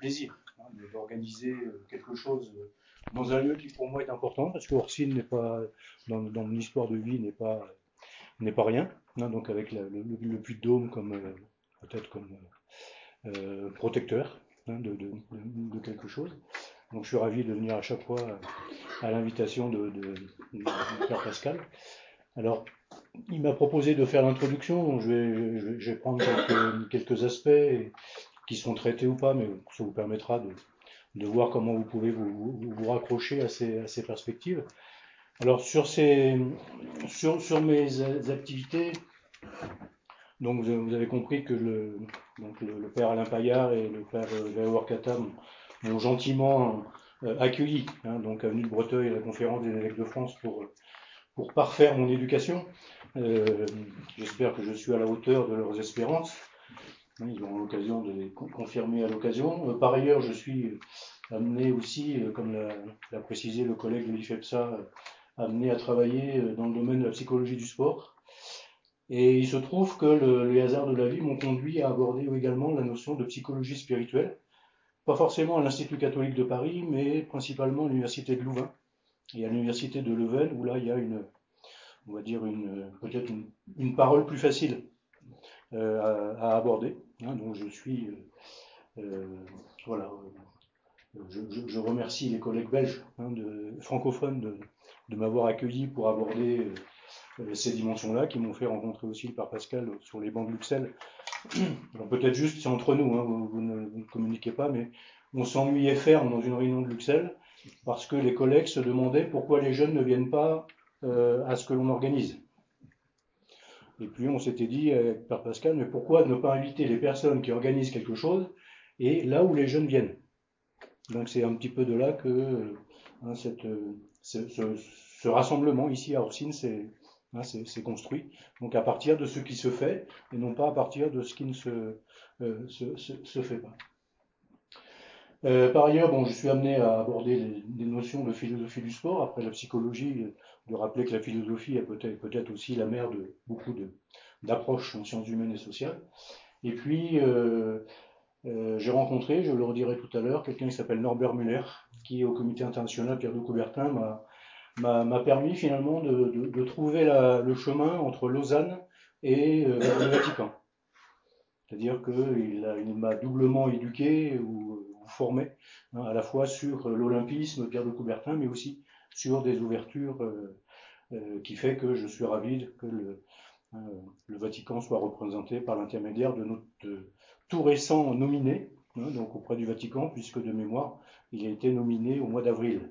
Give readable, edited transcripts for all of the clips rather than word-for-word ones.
plaisir d'organiser quelque chose dans un lieu qui pour moi est important, parce que Orsine n'est pas, dans mon histoire de vie, n'est pas rien. Donc avec le Puy-de-Dôme comme peut-être comme protecteur de quelque chose. Donc je suis ravi de venir à chaque fois à l'invitation du Père Pascal. Alors, il m'a proposé de faire l'introduction, donc je vais prendre quelques aspects qui seront traités ou pas, mais ça vous permettra de voir comment vous pouvez vous raccrocher à ces perspectives. Alors, sur mes activités, donc vous avez compris que le père Alain Paillard et le père Grégoire Cata m'ont gentiment accueilli, donc avenue de Breteuil, à la conférence des évêques de France pour parfaire mon éducation. J'espère que je suis à la hauteur de leurs espérances. Ils auront l'occasion de les confirmer à l'occasion. Par ailleurs, je suis amené aussi, comme l'a précisé le collègue de l'IFEPSA, amené à travailler dans le domaine de la psychologie du sport. Et il se trouve que les hasards de la vie m'ont conduit à aborder également la notion de psychologie spirituelle, pas forcément à l'Institut catholique de Paris, mais principalement à l'Université de Louvain et à l'Université de Leuven, où là il y a on va dire peut-être une parole plus facile à aborder. Donc je suis voilà. Je remercie les collègues belges francophones de m'avoir accueilli pour aborder ces dimensions-là, qui m'ont fait rencontrer aussi le Père Pascal sur les bancs de Luxel. Alors peut-être juste, c'est entre nous, vous ne communiquez pas, mais on s'ennuyait ferme dans une réunion de Luxel parce que les collègues se demandaient pourquoi les jeunes ne viennent pas à ce que l'on organise. Et puis on s'était dit avec Père Pascal, mais pourquoi ne pas inviter les personnes qui organisent quelque chose et là où les jeunes viennent. Donc c'est un petit peu de là que ce rassemblement ici à Orsine c'est construit. Donc à partir de ce qui se fait et non pas à partir de ce qui ne se fait pas. Par ailleurs, je suis amené à aborder des notions de philosophie du sport, après la psychologie, de rappeler que la philosophie est peut-être aussi la mère de beaucoup d'approches en sciences humaines et sociales. Et puis, j'ai rencontré, je le redirai tout à l'heure, quelqu'un qui s'appelle Norbert Müller, qui au comité international Pierre de Coubertin m'a permis finalement de trouver le chemin entre Lausanne et le Vatican. C'est-à-dire qu'il m'a doublement éduqué ou formé, à la fois sur l'olympisme, Pierre de Coubertin, mais aussi sur des ouvertures qui fait que je suis ravi que le Vatican soit représenté par l'intermédiaire de notre tout récent nominé, donc auprès du Vatican, puisque de mémoire, il a été nominé au mois d'avril.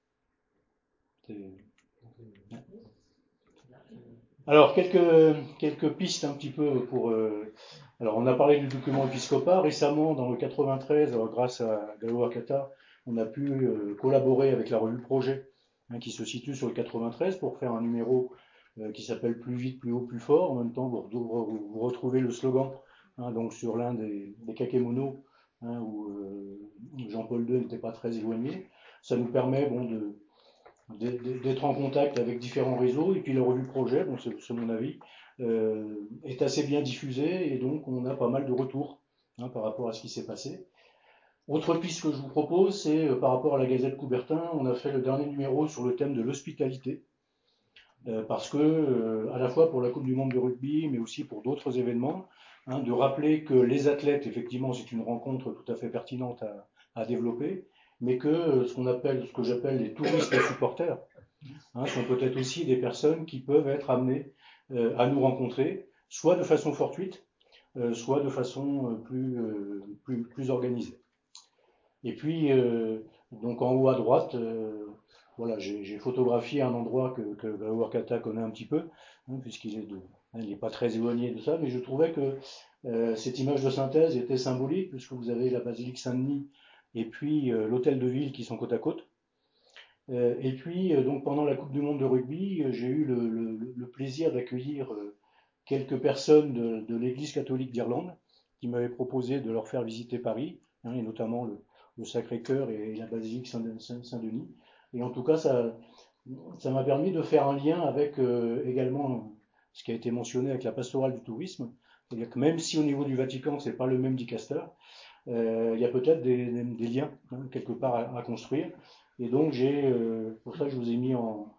Alors, quelques pistes un petit peu pour... alors, on a parlé du document épiscopat. Récemment, dans le 93, grâce à Grégoire Cata, on a pu collaborer avec la revue Projet, qui se situe sur le 93, pour faire un numéro qui s'appelle Plus vite, plus haut, plus fort. En même temps, vous retrouvez le slogan donc sur l'un des kakémonos, où Jean-Paul II n'était pas très éloigné. Ça nous permet d'être en contact avec différents réseaux, et puis la revue Projet, c'est mon avis, est assez bien diffusée, et donc on a pas mal de retours par rapport à ce qui s'est passé. Autre piste que je vous propose, c'est par rapport à la Gazette Coubertin, on a fait le dernier numéro sur le thème de l'hospitalité, parce que, à la fois pour la Coupe du Monde de rugby, mais aussi pour d'autres événements, de rappeler que les athlètes, effectivement, c'est une rencontre tout à fait pertinente à développer, mais que ce que j'appelle les touristes et supporters, sont peut-être aussi des personnes qui peuvent être amenées à nous rencontrer, soit de façon fortuite, soit de façon plus organisée. Et puis, donc en haut à droite, voilà, j'ai photographié un endroit que Grégoire Cata connaît un petit peu, puisqu'il n'est pas très éloigné de ça, mais je trouvais que cette image de synthèse était symbolique, puisque vous avez la basilique Saint-Denis et puis l'hôtel de ville qui sont côte à côte. Et puis, donc pendant la Coupe du Monde de rugby, j'ai eu le plaisir d'accueillir quelques personnes de l'Église catholique d'Irlande qui m'avaient proposé de leur faire visiter Paris, et notamment le Sacré-Cœur et la basilique Saint-Denis. Et en tout cas, ça m'a permis de faire un lien avec également ce qui a été mentionné avec la pastorale du tourisme. C'est-à-dire que même si au niveau du Vatican, c'est pas le même dicaster, il y a peut-être des liens quelque part à construire. Et donc pour ça que je vous ai mis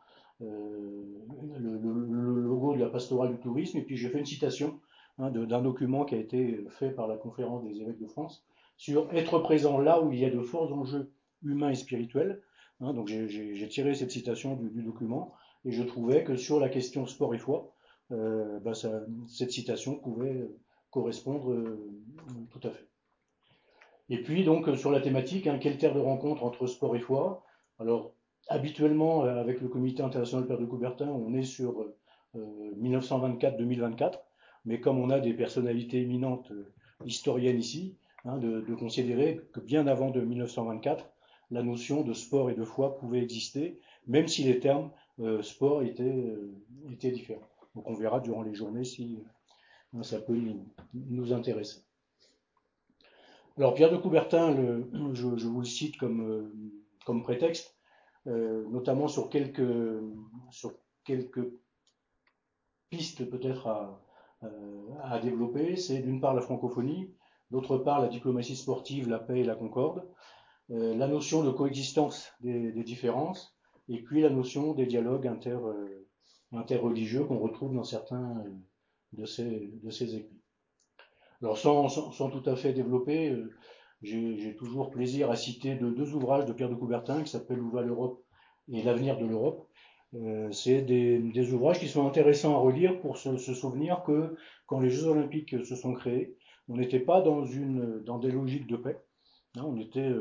le logo de la pastorale du tourisme, et puis j'ai fait une citation d'un document qui a été fait par la conférence des évêques de France sur être présent là où il y a de forts enjeux humains et spirituels. Donc j'ai tiré cette citation du document, et je trouvais que sur la question sport et foi, cette citation pouvait correspondre tout à fait. Et puis donc sur la thématique, quelle terre de rencontre entre sport et foi? Alors habituellement avec le Comité international Père de Coubertin, on est sur 1924-2024, mais comme on a des personnalités éminentes historiennes ici, de considérer que bien avant de 1924, la notion de sport et de foi pouvait exister, même si les termes sport étaient différents. Donc on verra durant les journées si ça peut nous intéresser. Alors Pierre de Coubertin, je vous le cite comme prétexte, notamment sur quelques pistes peut-être à développer. C'est d'une part la francophonie, d'autre part la diplomatie sportive, la paix et la concorde, la notion de coexistence des différences, et puis la notion des dialogues interreligieux qu'on retrouve dans certains de ces écrits. Alors sans tout à fait développer, j'ai toujours plaisir à citer deux ouvrages de Pierre de Coubertin qui s'appellent Où va l'Europe et L'avenir de l'Europe. C'est des ouvrages qui sont intéressants à relire pour se souvenir que quand les Jeux Olympiques se sont créés, on n'était pas dans des logiques de paix, on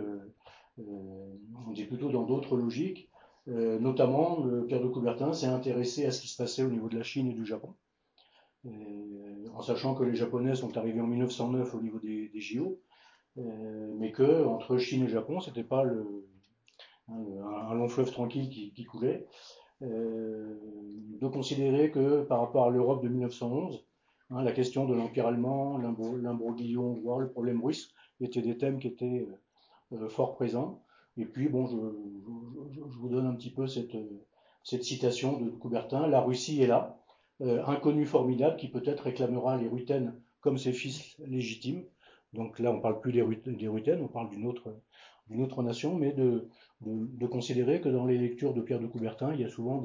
était plutôt dans d'autres logiques. Notamment, Pierre de Coubertin s'est intéressé à ce qui se passait au niveau de la Chine et du Japon, en sachant que les Japonais sont arrivés en 1909 au niveau des JO, mais que entre Chine et Japon, c'était pas un long fleuve tranquille qui coulait. De considérer que par rapport à l'Europe de 1911, la question de l'Empire allemand, l'imbroglio hongrois, le problème russe étaient des thèmes qui étaient fort présents. Et puis, bon, je vous donne un petit peu cette citation de Coubertin. La Russie est là, inconnu formidable qui peut-être réclamera les Ruthènes comme ses fils légitimes. Donc là, on ne parle plus des Ruthènes, on parle d'une autre nation, mais de considérer que dans les lectures de Pierre de Coubertin, il y a souvent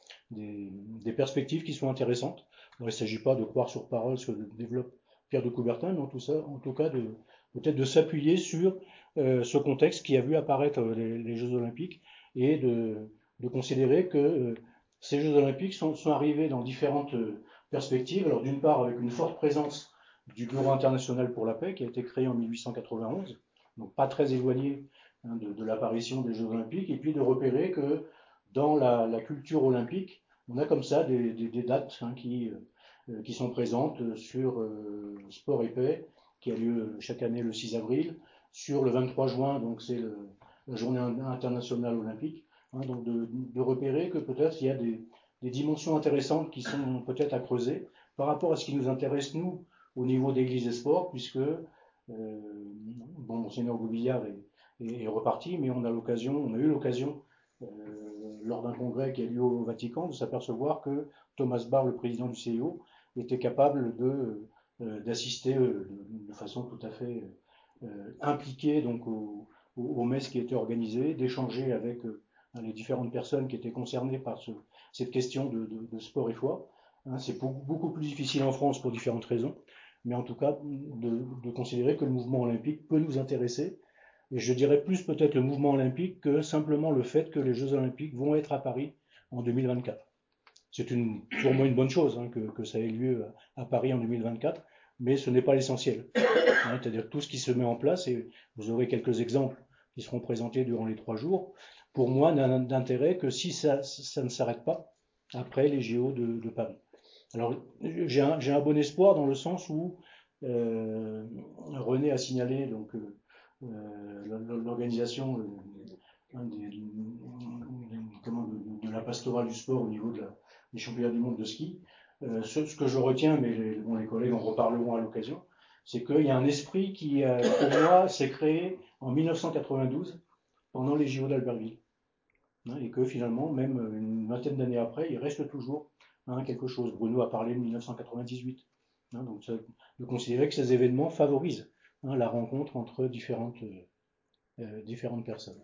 des perspectives qui sont intéressantes. Alors, il ne s'agit pas de croire sur parole ce que développe Pierre de Coubertin, mais en tout cas peut-être de s'appuyer sur ce contexte qui a vu apparaître les Jeux Olympiques, et de considérer que ces Jeux Olympiques sont arrivés dans différentes perspectives. Alors d'une part avec une forte présence du Bureau international pour la paix qui a été créé en 1891, donc pas très éloigné de l'apparition des Jeux Olympiques, et puis de repérer que dans la culture olympique, on a comme ça des dates qui sont présentes sur Sport et Paix, qui a lieu chaque année le 6 avril, sur le 23 juin, donc c'est la journée internationale olympique, donc de repérer que peut-être il y a des dimensions intéressantes qui sont peut-être à creuser par rapport à ce qui nous intéresse nous au niveau d'Église et Sport, puisque Monseigneur Goubillard est reparti, mais on a eu l'occasion lors d'un congrès qui a lieu au Vatican de s'apercevoir que Thomas Barr, le président du CIO, était capable d'assister de façon tout à fait impliquée donc aux messes qui étaient organisées, d'échanger avec les différentes personnes qui étaient concernées par cette question de sport et foi. C'est beaucoup plus difficile en France pour différentes raisons, mais en tout cas de considérer que le mouvement olympique peut nous intéresser. Et je dirais plus peut-être le mouvement olympique que simplement le fait que les Jeux olympiques vont être à Paris en 2024. C'est pour moi une bonne chose que ça ait lieu à Paris en 2024, mais ce n'est pas l'essentiel. C'est-à-dire tout ce qui se met en place, et vous aurez quelques exemples qui seront présentés durant les 3 jours, pour moi n'a d'intérêt que si ça ne s'arrête pas après les JO de Paris. Alors j'ai un bon espoir dans le sens où René a signalé donc l'organisation de la pastorale du sport au niveau des championnats du monde de ski. Ce que je retiens, mais les collègues en reparleront à l'occasion, c'est qu'il y a un esprit qui, pour moi, s'est créé en 1992 pendant les JO d'Albertville. Et que finalement, même une vingtaine d'années après, il reste toujours quelque chose. Bruno a parlé de 1998. Donc de considérer que ces événements favorisent la rencontre entre différentes personnes.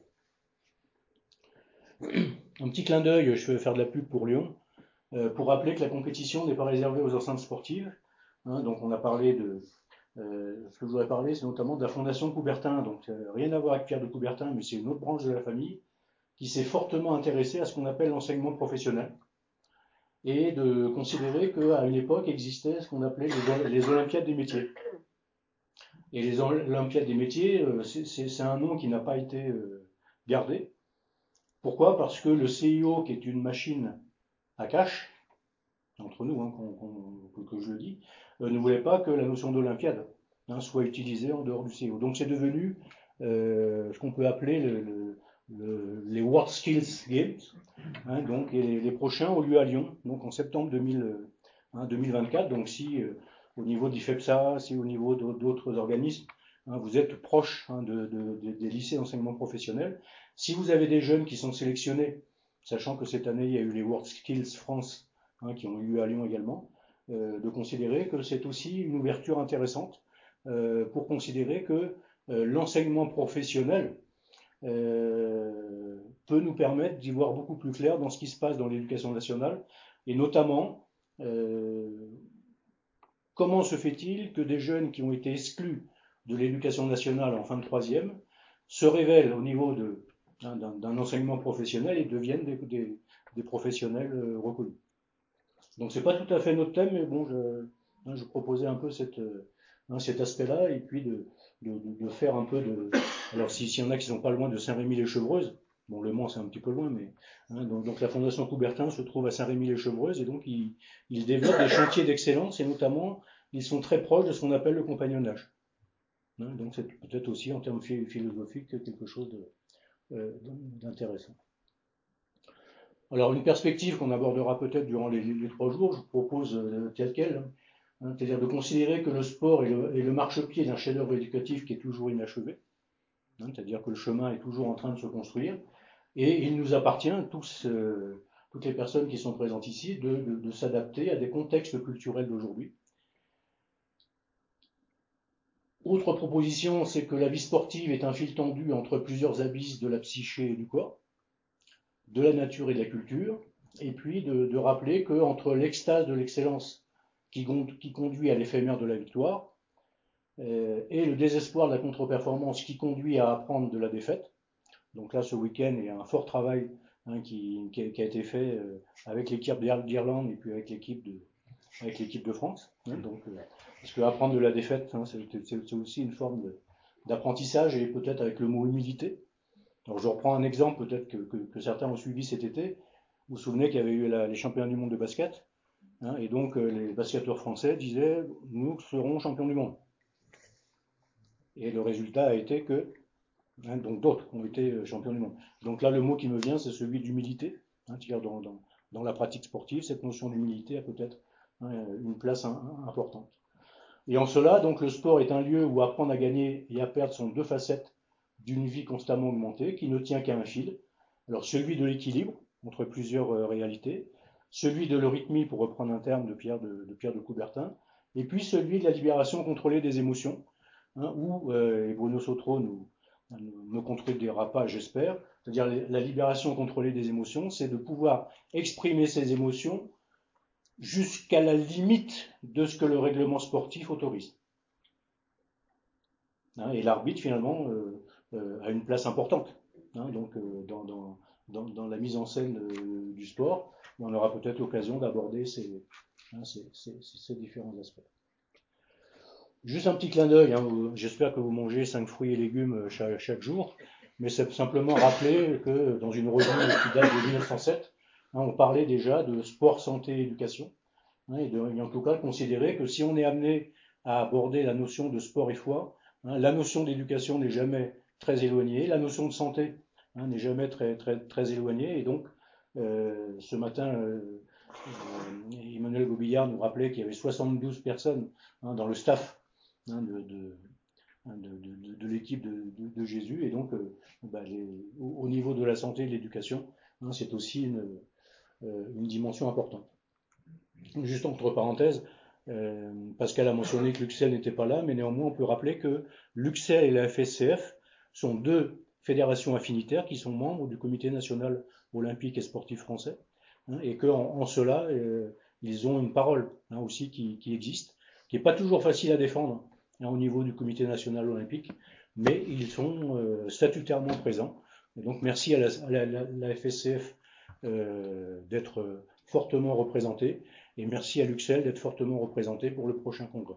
Un petit clin d'œil, je vais faire de la pub pour Lyon, pour rappeler que la compétition n'est pas réservée aux enceintes sportives. Donc on a parlé de... ce que je voudrais parler, c'est notamment de la Fondation Coubertin. Donc rien à voir avec Pierre de Coubertin, mais c'est une autre branche de la famille qui s'est fortement intéressée à ce qu'on appelle l'enseignement professionnel et de considérer qu'à une époque existait ce qu'on appelait les Olympiades des métiers. Et les Olympiades des métiers, c'est un nom qui n'a pas été gardé. Pourquoi? Parce que le CIO, qui est une machine à cash, entre nous, que je le dis, ne voulait pas que la notion d'Olympiade soit utilisée en dehors du CIO. Donc c'est devenu ce qu'on peut appeler les World Skills Games. Donc, et les prochains ont lieu à Lyon, donc en septembre 2024. Donc si au niveau de l'IFEPSA, si au niveau d'autres organismes, vous êtes proche des lycées d'enseignement professionnel, si vous avez des jeunes qui sont sélectionnés, sachant que cette année il y a eu les World Skills France qui ont eu lieu à Lyon également, de considérer que c'est aussi une ouverture intéressante pour considérer que l'enseignement professionnel peut nous permettre d'y voir beaucoup plus clair dans ce qui se passe dans l'éducation nationale, et notamment comment se fait-il que des jeunes qui ont été exclus de l'éducation nationale en fin de troisième se révèlent au niveau d'un enseignement professionnel et deviennent des professionnels reconnus. Donc c'est pas tout à fait notre thème, mais bon, je proposais un peu cet aspect-là, et puis de faire un peu de... Alors s'il y en a qui sont pas loin de Saint-Rémy-les-Chevreuses, bon Le Mans c'est un petit peu loin, mais donc la Fondation Coubertin se trouve à Saint-Rémy-les-Chevreuses, et donc ils développent des chantiers d'excellence, et notamment ils sont très proches de ce qu'on appelle le compagnonnage. Donc c'est peut-être aussi en termes philosophiques quelque chose d'intéressant. Alors une perspective qu'on abordera peut-être durant les 3 jours, je vous propose telle quelle, c'est-à-dire de considérer que le sport est le marchepied d'un chef-d'œuvre éducatif qui est toujours inachevé, c'est-à-dire que le chemin est toujours en train de se construire, et il nous appartient, toutes les personnes qui sont présentes ici, de s'adapter à des contextes culturels d'aujourd'hui. Autre proposition, c'est que la vie sportive est un fil tendu entre plusieurs abysses de la psyché et du corps, de la nature et de la culture, et puis de rappeler qu'entre l'extase de l'excellence qui conduit à l'éphémère de la victoire, et le désespoir de la contre-performance qui conduit à apprendre de la défaite. Donc là, ce week-end, il y a un fort travail qui a été fait avec l'équipe d'Irlande et puis avec l'équipe de France. Parce qu'apprendre de la défaite, c'est aussi une forme d'apprentissage, et peut-être avec le mot humilité. Alors je reprends un exemple peut-être que certains ont suivi cet été. Vous vous souvenez qu'il y avait eu les championnats du monde de basket, et donc les basketteurs français disaient nous serons champions du monde. Et le résultat a été que donc d'autres ont été champions du monde. Donc là le mot qui me vient c'est celui d'humilité. Dans la pratique sportive, cette notion d'humilité a peut-être une place importante. Et en cela, donc le sport est un lieu où apprendre à gagner et à perdre sont deux facettes d'une vie constamment augmentée, qui ne tient qu'à un fil. Alors celui de l'équilibre entre plusieurs réalités, celui de l'eurythmie, pour reprendre un terme de Pierre de Coubertin, et puis celui de la libération contrôlée des émotions, où, et Bruno Sautreau me contredira pas, j'espère, c'est-à-dire la libération contrôlée des émotions, c'est de pouvoir exprimer ses émotions jusqu'à la limite de ce que le règlement sportif autorise. Et l'arbitre, finalement, a une place importante. Dans la mise en scène du sport, on aura peut-être l'occasion d'aborder ces différents aspects. Juste un petit clin d'œil, j'espère que vous mangez 5 fruits et légumes chaque jour, mais c'est simplement rappeler que dans une revue qui date de 1907, on parlait déjà de sport, santé, éducation, et en tout cas considérer que si on est amené à aborder la notion de sport et foi, la notion d'éducation n'est jamais très éloignée, la notion de santé n'est jamais très éloignée, et donc ce matin, Emmanuel Gobillard nous rappelait qu'il y avait 72 personnes dans le staff de l'équipe de Jésus, et donc au niveau de la santé et de l'éducation, c'est aussi une dimension importante. Juste entre parenthèses, Pascal a mentionné que l'UXEL n'était pas là, mais néanmoins on peut rappeler que l'UXEL et la FSCF sont deux fédérations affinitaires qui sont membres du Comité national olympique et sportif français, hein, et qu'en cela, ils ont une parole, hein, aussi qui existe, qui n'est pas toujours facile à défendre, hein, au niveau du Comité national olympique, mais ils sont statutairement présents. Et donc merci à la FSCF d'être fortement représentée, et merci à l'UXEL d'être fortement représenté pour le prochain congrès.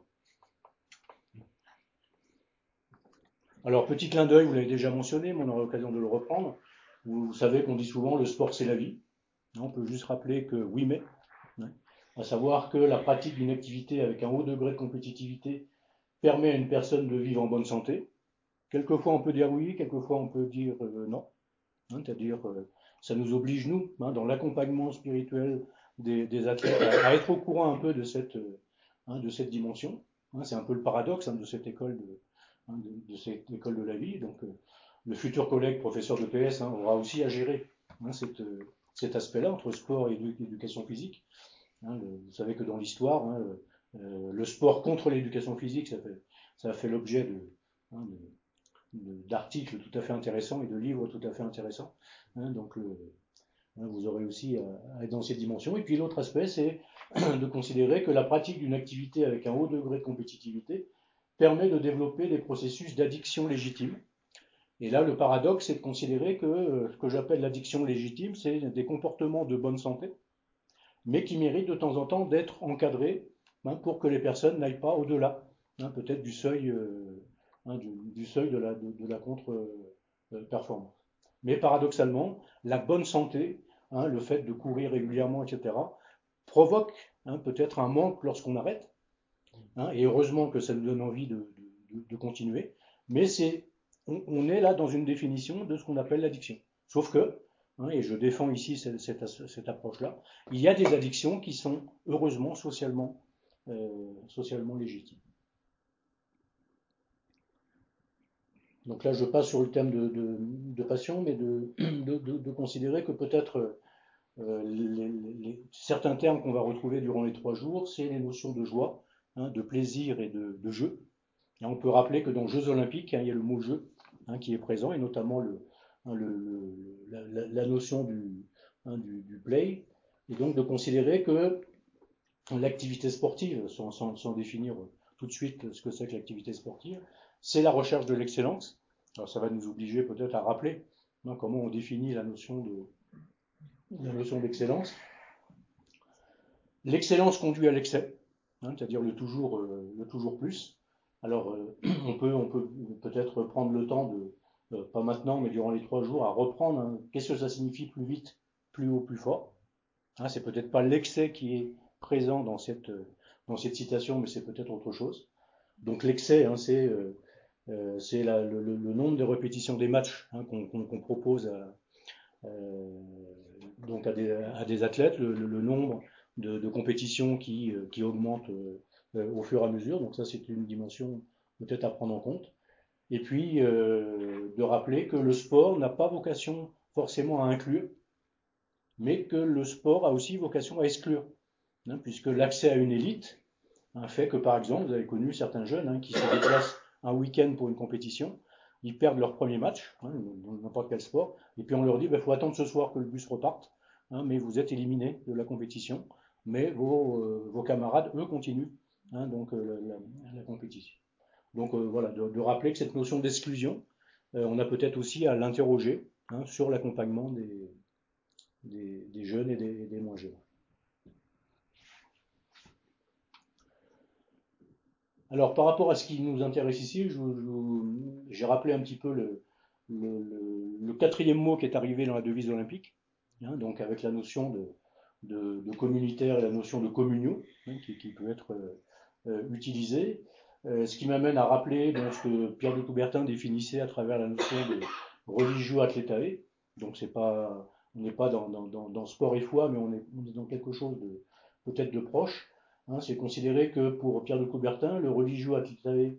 Alors, petit clin d'œil, vous l'avez déjà mentionné, mais on aura l'occasion de le reprendre. Vous savez qu'on dit souvent le sport c'est la vie. On peut juste rappeler que oui, mais, hein, à savoir que la pratique d'une activité avec un haut degré de compétitivité permet à une personne de vivre en bonne santé. Quelquefois on peut dire oui, quelquefois on peut dire non. Hein, c'est-à-dire, ça nous oblige, nous, hein, dans l'accompagnement spirituel des athlètes, à être au courant un peu de cette dimension. Hein, c'est un peu le paradoxe, hein, de cette école de cette école de la vie. Donc, le futur collègue professeur de PS, hein, aura aussi à gérer, hein, cet aspect-là entre sport et éducation physique. Hein, vous savez que dans l'histoire, hein, le sport contre l'éducation physique, ça a fait l'objet hein, d'articles tout à fait intéressants et de livres tout à fait intéressants. Hein, donc, vous aurez aussi à être dans cette dimension. Et puis l'autre aspect, c'est de considérer que la pratique d'une activité avec un haut degré de compétitivité permet de développer des processus d'addiction légitime. Et là, le paradoxe, c'est de considérer que ce que j'appelle l'addiction légitime, c'est des comportements de bonne santé, mais qui méritent de temps en temps d'être encadrés, hein, pour que les personnes n'aillent pas au-delà, hein, peut-être du seuil, hein, du seuil de la contre-performance. Mais paradoxalement, la bonne santé, hein, le fait de courir régulièrement, etc., provoque, hein, peut-être un manque lorsqu'on arrête, hein, et heureusement que ça nous donne envie de continuer, mais on est là dans une définition de ce qu'on appelle l'addiction. Sauf que, hein, et je défends ici cette approche-là, il y a des addictions qui sont heureusement socialement légitimes. Donc là, je passe sur le thème de passion, mais de considérer que peut-être certains termes qu'on va retrouver durant les 3 jours, c'est les notions de joie, hein, de plaisir et de jeu. Et on peut rappeler que dans Jeux olympiques, hein, il y a le mot jeu, hein, qui est présent, et notamment hein, la notion hein, du play, et donc de considérer que l'activité sportive, sans définir tout de suite ce que c'est que l'activité sportive, c'est la recherche de l'excellence. Alors ça va nous obliger peut-être à rappeler, hein, comment on définit la notion d'excellence. L'excellence conduit à l'excès, hein, c'est-à-dire le toujours plus. Alors, on peut peut-être prendre le temps pas maintenant, mais durant les 3 jours, à reprendre, hein, qu'est-ce que ça signifie plus vite, plus haut, plus fort. Hein, c'est peut-être pas l'excès qui est présent dans cette citation, mais c'est peut-être autre chose. Donc l'excès, hein, c'est le nombre de répétitions des matchs, hein, qu'on propose donc à des athlètes, le nombre de compétitions qui augmente au fur et à mesure. Donc ça, c'est une dimension peut-être à prendre en compte. Et puis, de rappeler que le sport n'a pas vocation forcément à inclure, mais que le sport a aussi vocation à exclure, hein, puisque l'accès à une élite, hein, fait que, par exemple, vous avez connu certains jeunes, hein, qui se déplacent un week-end pour une compétition, ils perdent leur premier match, hein, dans n'importe quel sport, et puis on leur dit, il faut attendre ce soir que le bus reparte, hein, mais vous êtes éliminés de la compétition, mais vos camarades, eux, continuent, hein, donc la compétition. Donc voilà, de rappeler que cette notion d'exclusion, on a peut-être aussi à l'interroger, hein, sur l'accompagnement des jeunes et des moins jeunes. Alors, par rapport à ce qui nous intéresse ici, j'ai rappelé un petit peu le quatrième mot qui est arrivé dans la devise olympique, hein, donc avec la notion de communautaire et la notion de communio, hein, qui peut être utilisée. Ce qui m'amène à rappeler, donc, ce que Pierre de Coubertin définissait à travers la notion de religio athletae. Donc on n'est pas dans sport et foi, mais on est dans quelque chose peut-être de proche. Hein, c'est considéré que pour Pierre de Coubertin, le religio athletae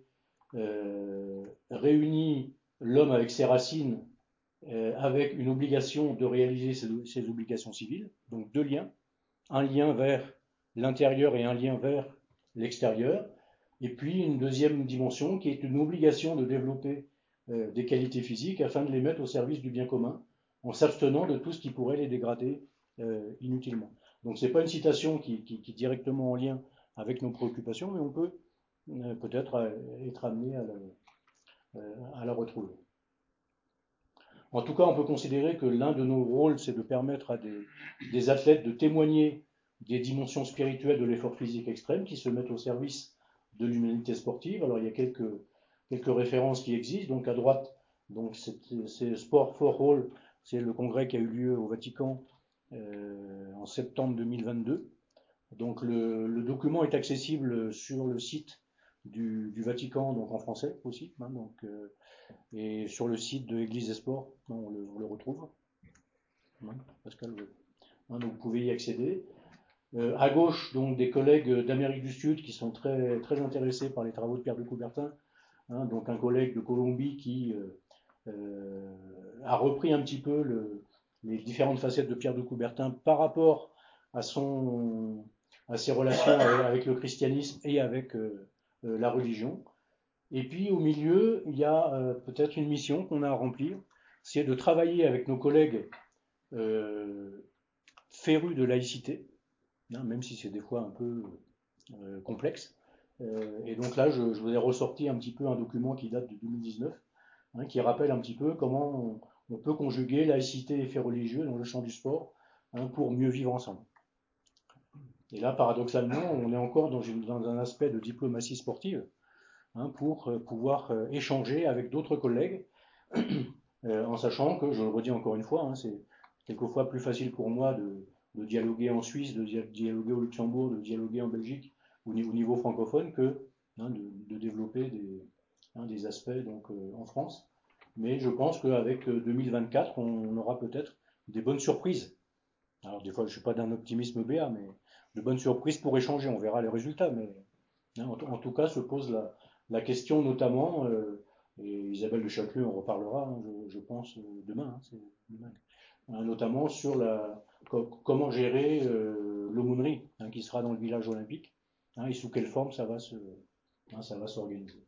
réunit l'homme avec ses racines, avec une obligation de réaliser ses obligations civiles, donc deux liens, un lien vers l'intérieur et un lien vers l'extérieur. Et puis une deuxième dimension qui est une obligation de développer des qualités physiques afin de les mettre au service du bien commun, en s'abstenant de tout ce qui pourrait les dégrader inutilement. Donc c'est pas une citation qui est directement en lien avec nos préoccupations, mais on peut peut-être être amené à la retrouver. En tout cas, on peut considérer que l'un de nos rôles, c'est de permettre à des athlètes de témoigner des dimensions spirituelles de l'effort physique extrême qui se mettent au service de l'humanité sportive. Alors il y a quelques références qui existent. Donc à droite, donc c'est Sport for All, c'est le congrès qui a eu lieu au Vatican en septembre 2022. Donc le document est accessible sur le site du Vatican, donc en français aussi, hein, et sur le site de l'Église des Sports, on le retrouve. Hein, Pascal, hein, donc vous pouvez y accéder. À gauche, donc des collègues d'Amérique du Sud qui sont très, très intéressés par les travaux de Pierre de Coubertin. Hein, donc un collègue de Colombie qui a repris un petit peu les différentes facettes de Pierre de Coubertin par rapport à ses relations avec le christianisme et avec la religion. Et puis au milieu, il y a peut-être une mission qu'on a à remplir, c'est de travailler avec nos collègues férus de laïcité, hein, même si c'est des fois un peu complexe. Et donc là, je vous ai ressorti un petit peu un document qui date de 2019, hein, qui rappelle un petit peu comment on peut conjuguer laïcité et fait religieux dans le champ du sport, hein, pour mieux vivre ensemble. Et là, paradoxalement, on est encore dans un aspect de diplomatie sportive, hein, pour pouvoir échanger avec d'autres collègues, en sachant que, je le redis encore une fois, hein, c'est quelquefois plus facile pour moi de dialoguer en Suisse, de dialoguer au Luxembourg, de dialoguer en Belgique au niveau francophone que hein, de développer des aspects donc, en France. Mais je pense qu'avec 2024, on aura peut-être des bonnes surprises. Alors des fois, je ne suis pas d'un optimisme béat, mais de bonnes surprises pour échanger. On verra les résultats, mais hein, en tout cas, se pose la question notamment, et Isabelle de Châtelet en reparlera, hein, je pense, demain, hein, c'est demain, hein, notamment sur comment gérer l'aumônerie, hein, qui sera dans le village olympique, hein, et sous quelle forme ça va s'organiser.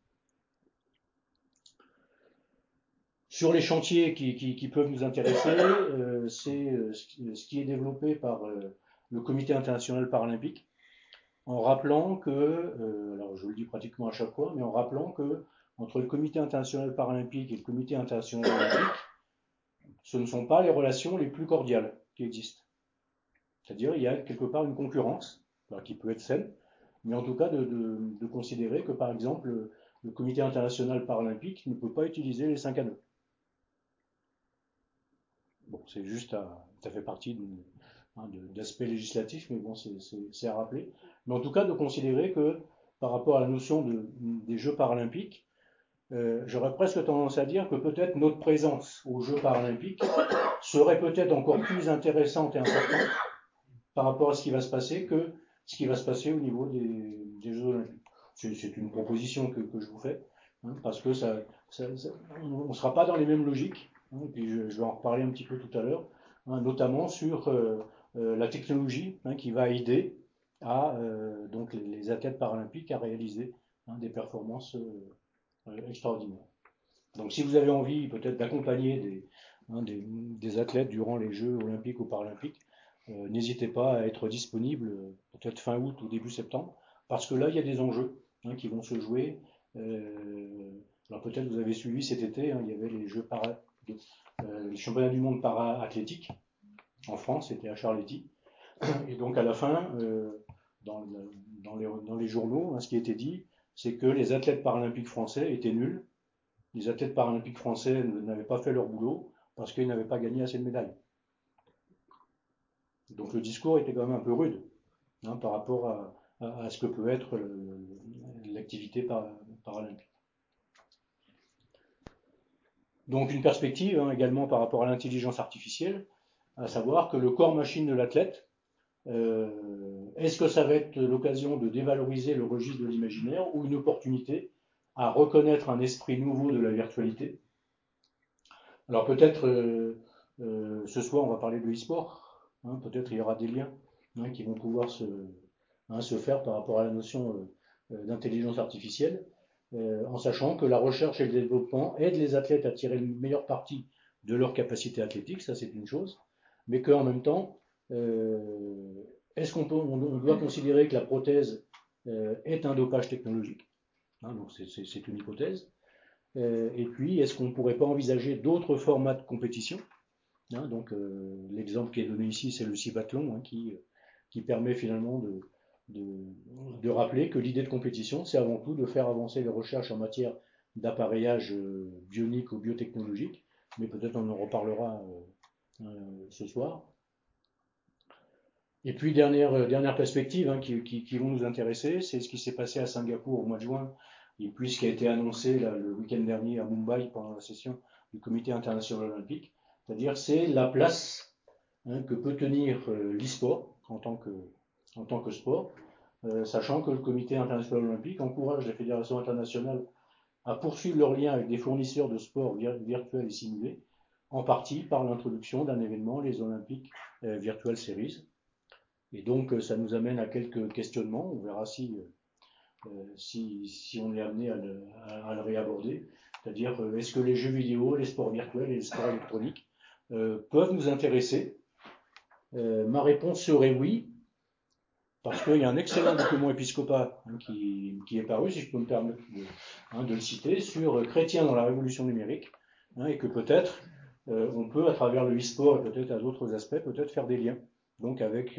Sur les chantiers qui peuvent nous intéresser, c'est ce qui est développé par le Comité international paralympique, en rappelant que, alors je le dis pratiquement à chaque fois, mais en rappelant que entre le Comité international paralympique et le Comité international olympique, ce ne sont pas les relations les plus cordiales qui existent. C'est-à-dire il y a quelque part une concurrence, qui peut être saine, mais en tout cas de considérer que par exemple le Comité international paralympique ne peut pas utiliser les 5 anneaux. Bon, c'est juste ça fait partie d'aspect législatif, mais bon, c'est à rappeler. Mais en tout cas, de considérer que par rapport à la notion des Jeux paralympiques, j'aurais presque tendance à dire que peut-être notre présence aux Jeux paralympiques serait peut-être encore plus intéressante et importante par rapport à ce qui va se passer que ce qui va se passer au niveau des Jeux olympiques. C'est une proposition que je vous fais, hein, parce que on ne sera pas dans les mêmes logiques, hein, et puis je vais en reparler un petit peu tout à l'heure, hein, notamment sur la technologie, hein, qui va aider donc les athlètes paralympiques à réaliser, hein, des performances extraordinaires. Donc si vous avez envie peut-être d'accompagner des athlètes durant les Jeux olympiques ou paralympiques, n'hésitez pas à être disponible peut-être fin août ou début septembre, parce que là il y a des enjeux, hein, qui vont se jouer. Alors peut-être vous avez suivi cet été, hein, il y avait les championnats du monde para-athlétique en France, c'était à Charletti, et donc à la fin, dans les journaux, hein, ce qui était dit, c'est que les athlètes paralympiques français étaient nuls. Les athlètes paralympiques français n'avaient pas fait leur boulot parce qu'ils n'avaient pas gagné assez de médailles. Donc le discours était quand même un peu rude, hein, par rapport à ce que peut être l'activité paralympique. Donc une perspective, hein, également par rapport à l'intelligence artificielle, à savoir que le corps machine de l'athlète, est-ce que ça va être l'occasion de dévaloriser le registre de l'imaginaire ou une opportunité à reconnaître un esprit nouveau de la virtualité? Alors peut-être ce soir on va parler de e-sport, hein, peut-être il y aura des liens, hein, qui vont pouvoir se faire par rapport à la notion d'intelligence artificielle, en sachant que la recherche et le développement aident les athlètes à tirer le meilleur parti de leur capacité athlétique, ça c'est une chose, mais qu'en même temps, est-ce on doit considérer que la prothèse est un dopage technologique, hein, donc c'est une hypothèse. Et puis, est-ce qu'on ne pourrait pas envisager d'autres formats de compétition, hein, donc l'exemple qui est donné ici, c'est le cibathlon, hein, qui permet finalement de rappeler que l'idée de compétition, c'est avant tout de faire avancer les recherches en matière d'appareillage bionique ou biotechnologique, mais peut-être on en reparlera ce soir. Et puis, dernière perspective, hein, qui vont nous intéresser, c'est ce qui s'est passé à Singapour au mois de juin, et puis ce qui a été annoncé là, le week-end dernier à Mumbai pendant la session du Comité international olympique, c'est-à-dire c'est la place, hein, que peut tenir l'e-sport en tant que sport, sachant que le Comité international olympique encourage les fédérations internationales à poursuivre leurs liens avec des fournisseurs de sport virtuels et simulés, en partie par l'introduction d'un événement, les Olympiques Virtual Series. Et donc, ça nous amène à quelques questionnements. On verra si on est amené à le réaborder. C'est-à-dire, est-ce que les jeux vidéo, les sports virtuels et les sports électroniques peuvent nous intéresser? Ma réponse serait oui, parce qu'il y a un excellent document épiscopat, hein, qui est paru, si je peux me permettre de le citer, sur Chrétiens dans la révolution numérique, hein, et que peut-être on peut, à travers le e-sport et peut-être à d'autres aspects, peut-être faire des liens, donc avec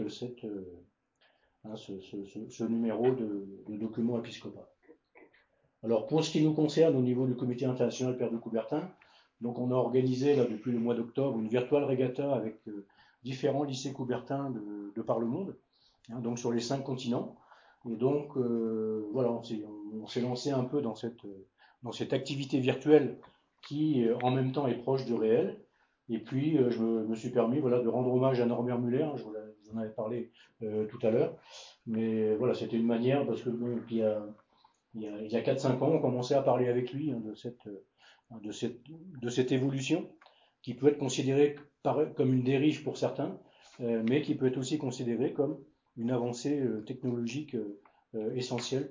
ce numéro de document épiscopat. Alors pour ce qui nous concerne au niveau du Comité international Pierre de Coubertin, donc on a organisé là depuis le mois d'octobre une virtual regatta avec différents lycées coubertins de par le monde, hein, donc sur les 5 continents. Et donc voilà, on s'est lancé un peu dans cette activité virtuelle qui en même temps est proche du réel. Et puis je me suis permis, voilà, de rendre hommage à Norbert Muller, je vous en avais parlé tout à l'heure. Mais voilà, c'était une manière, parce que bon, il y a 4-5 ans, on commençait à parler avec lui, hein, de cette évolution qui peut être considérée comme une dérive pour certains, mais qui peut être aussi considérée comme une avancée technologique essentielle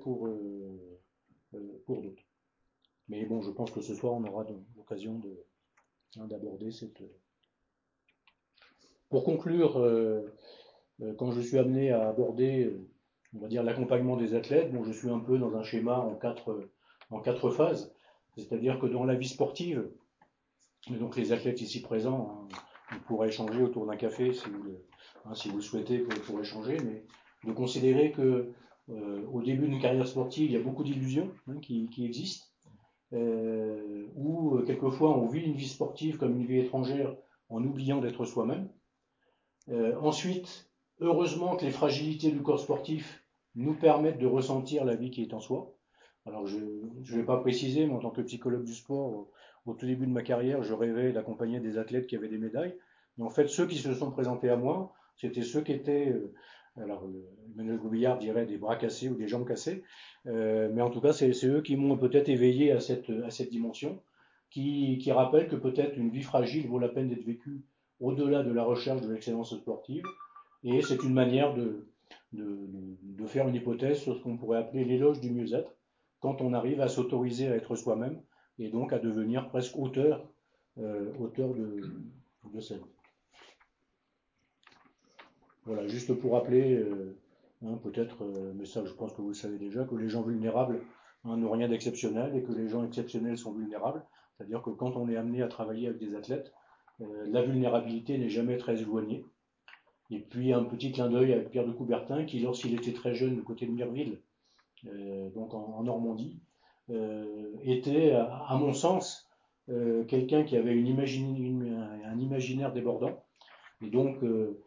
pour d'autres. Mais bon, je pense que ce soir, on aura l'occasion d'aborder cette. Pour conclure, quand je suis amené à aborder, on va dire, l'accompagnement des athlètes, bon, je suis un peu dans un schéma en quatre phases. C'est-à-dire que dans la vie sportive, donc les athlètes ici présents, hein, on pourra échanger autour d'un café si vous le souhaitez pour échanger, mais de considérer que au début d'une carrière sportive, il y a beaucoup d'illusions, hein, qui existent, où quelquefois on vit une vie sportive comme une vie étrangère en oubliant d'être soi-même. Ensuite, heureusement que les fragilités du corps sportif nous permettent de ressentir la vie qui est en soi. Alors, je ne vais pas préciser, mais en tant que psychologue du sport, au tout début de ma carrière, je rêvais d'accompagner des athlètes qui avaient des médailles. Mais en fait, ceux qui se sont présentés à moi, c'était ceux qui étaient, alors Emmanuel Gobillard dirait des bras cassés ou des jambes cassées, mais en tout cas, c'est eux qui m'ont peut-être éveillé à cette dimension, qui rappelle que peut-être une vie fragile vaut la peine d'être vécue au-delà de la recherche de l'excellence sportive. Et c'est une manière de faire une hypothèse sur ce qu'on pourrait appeler l'éloge du mieux-être, quand on arrive à s'autoriser à être soi-même et donc à devenir presque auteur de sa vie. Voilà, juste pour rappeler, hein, peut-être, mais ça je pense que vous le savez déjà, que les gens vulnérables, hein, n'ont rien d'exceptionnel et que les gens exceptionnels sont vulnérables. C'est-à-dire que quand on est amené à travailler avec des athlètes, la vulnérabilité n'est jamais très éloignée. Et puis un petit clin d'œil avec Pierre de Coubertin qui, lorsqu'il était très jeune du côté de Mireville, donc en Normandie, était, à mon sens, quelqu'un qui avait un imaginaire débordant. Et donc,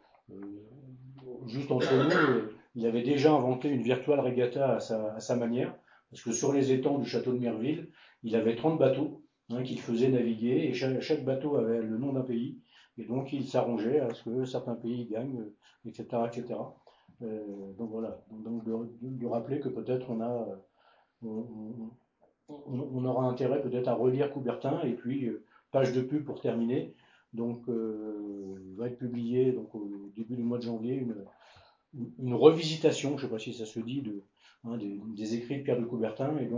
juste entre nous, il avait déjà inventé une virtual regatta à sa manière, parce que sur les étangs du château de Mireville, il avait 30 bateaux, hein, qu'il faisait naviguer, et chaque bateau avait le nom d'un pays, et donc il s'arrangeait à ce que certains pays gagnent, etc. etc. Donc voilà, donc de rappeler que peut-être on, on aura intérêt peut-être à relire Coubertin, et puis, page de pub pour terminer, donc va être publié donc, au début du mois de janvier une revisitation, je ne sais pas si ça se dit, hein, des écrits de Pierre de Coubertin, et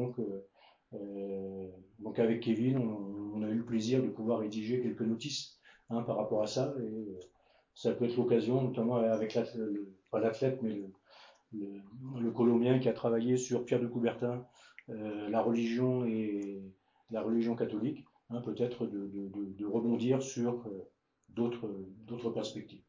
donc avec Kevin, on a eu le plaisir de pouvoir rédiger quelques notices, hein, par rapport à ça, et ça peut être l'occasion, notamment avec pas l'athlète, mais le Colombien qui a travaillé sur Pierre de Coubertin, la religion et la religion catholique, hein, peut-être de rebondir sur d'autres perspectives.